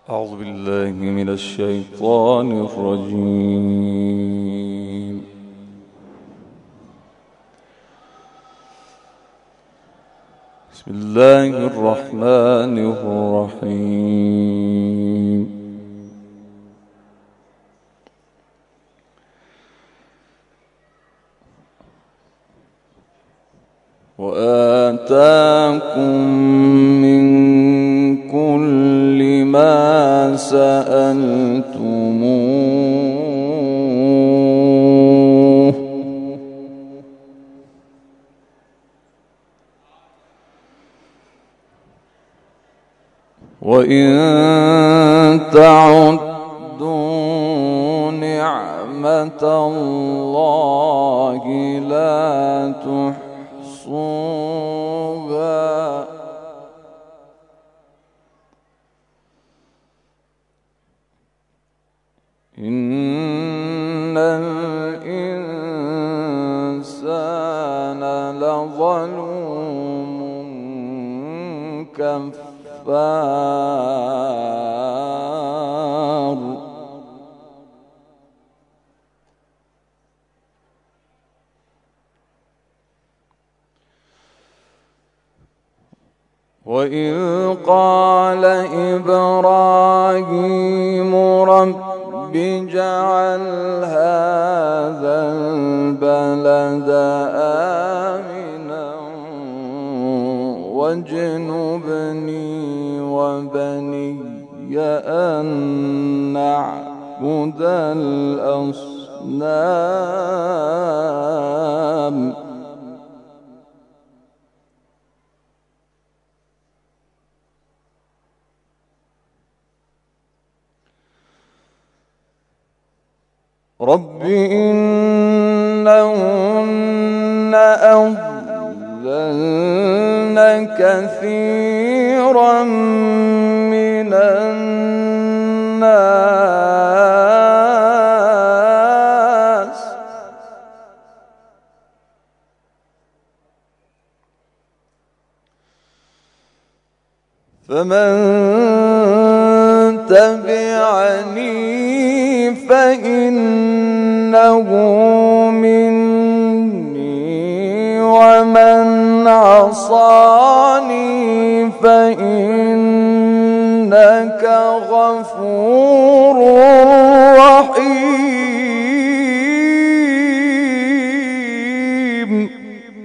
أعوذ بالله من الشيطان الرجيم. بسم الله الرحمن الرحيم. وآتاكم من كل ما سألتموه وإن تعدوا نعمة الله لا تحصوها إن الإنسان لظلوم كفار. وإذ قال إبراهيم رب اجعل هذا البلد آمنا واجنبني وبني أن نعبد الأصنام. رب إنهن أضللن كثيرا من الناس فمن تبعني فإنه مني ومن عصاني فإنك غفور رحيم.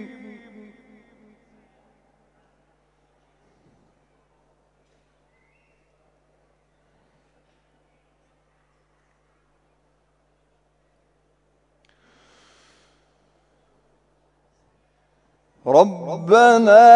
ربنا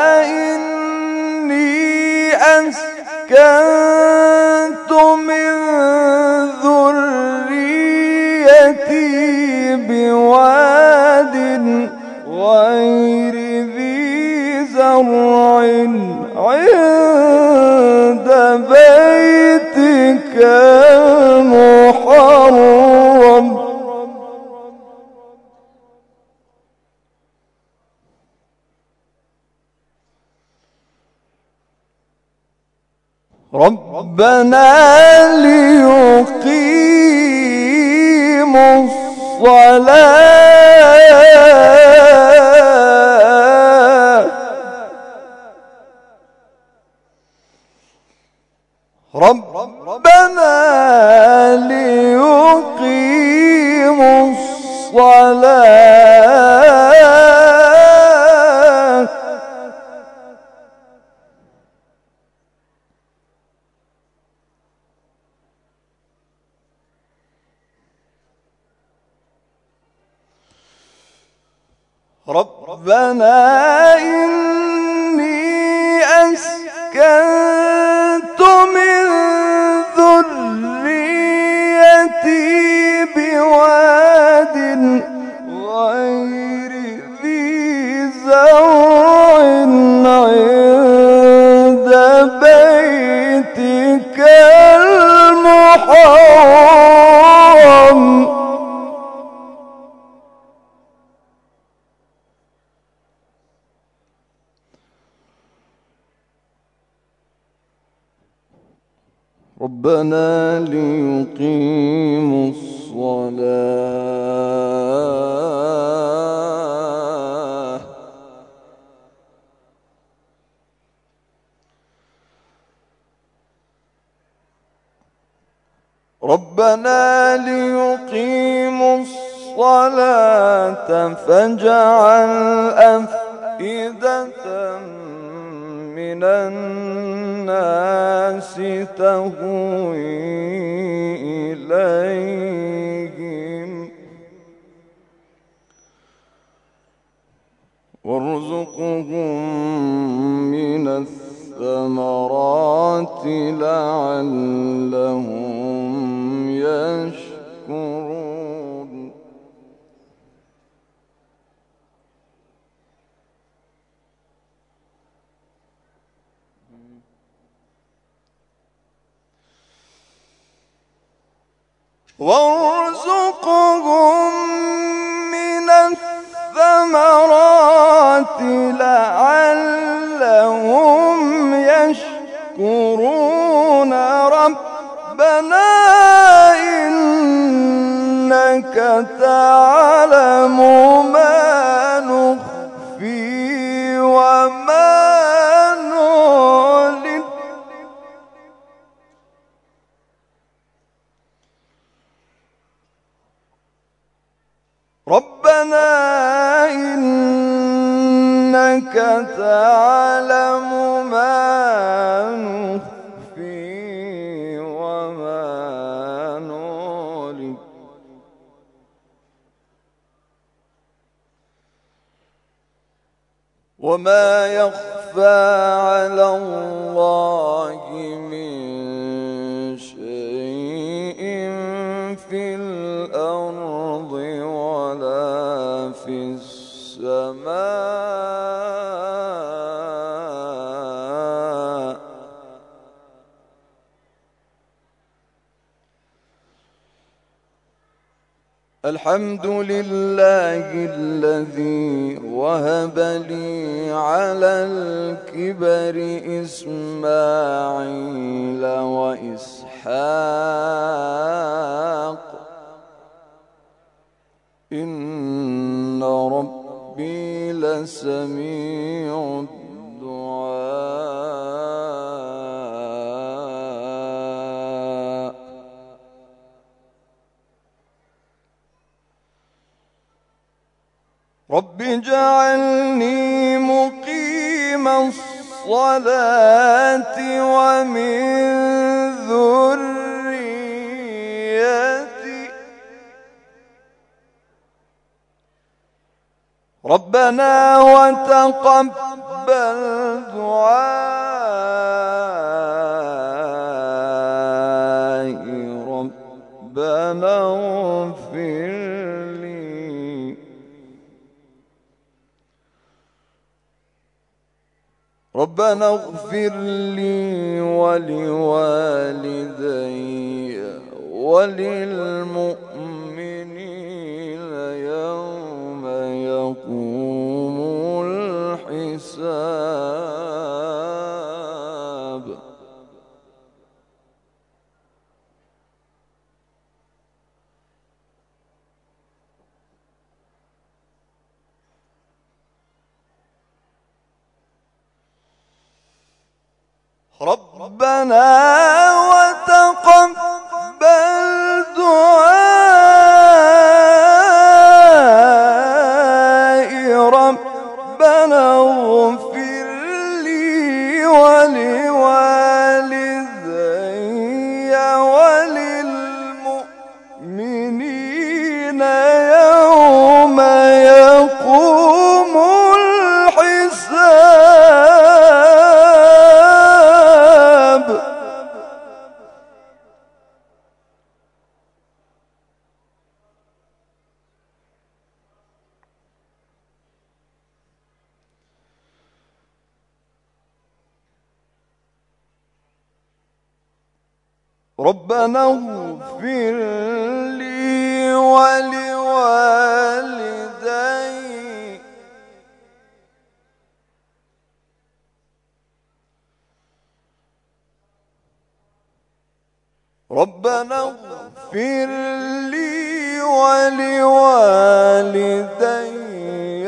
إني أسكنت من ذريتي بواد غير ذي زرع عند بيتك المحرم ربنا ليقيموا الصلاة ربنا ليقيموا الصلاة ربنا إني أسكنت من ذريتي بواد غير ذي زرع عند بيتك المحرم ربنا ليقيموا الصلاة ربنا ليقيموا الصلاة فاجعل أفئدة من الناس تهوي إليهم وارزقهم من الثمرات لعلهم يشكرون وارزقهم من الثمرات لعلهم يشكرون ربنا إنك تعلم ما نخفي وما نعلن ربنا إنك تعلم ما نخفي وما نعلن وما يخفى على الله من شيء في الأرض ولا في السماء الحمد لله الذي وهب لي على الكبر إسماعيل وإسحاق إن ربي لسميع الدعاء رب اجعلني مقيم الصلاة ومن ذريتي ربنا وتقبل دعائي ربنا اغفر لي ربنا اغفر لي ولوالدي وللمؤمنين يوم يقوم الحساب ربنا وتقبل دعائي ربنا اغفر لي ولوالدي وللمؤمنين يوم يقوم الحساب ربنا اغفر لي ولوالدي ربنا اغفر لي ولوالدي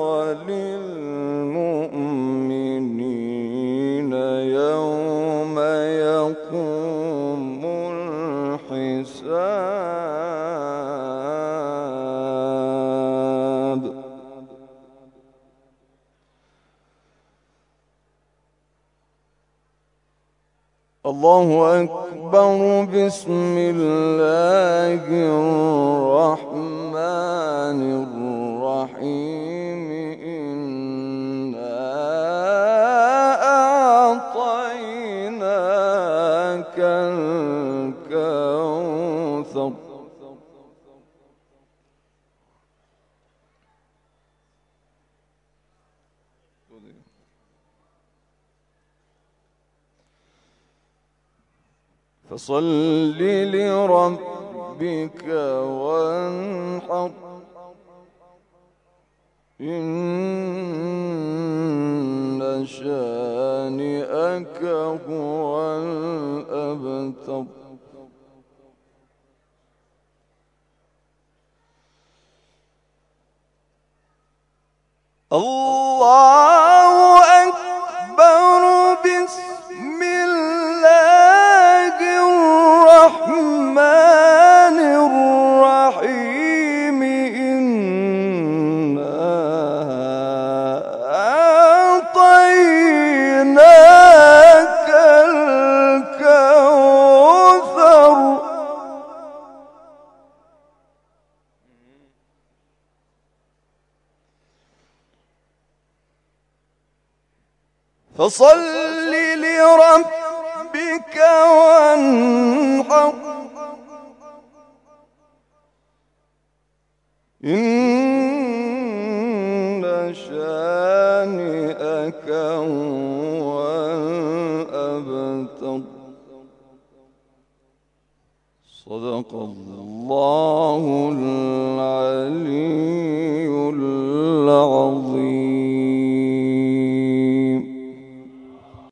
وللمؤمنين يوم يقوم الحساب. الله أكبر. بسم الله الرحمن الرحيم. إنا أعطيناك الكوثر. فصل لربك وانحر. إن شانئك هو الأبتر. الله أكبر. بسم الله الرحمن الرحيم. إنا أعطيناك الكوثر. فصل لربك وانحر. إن شانئك هو الأبتر. صدق الله العظيم.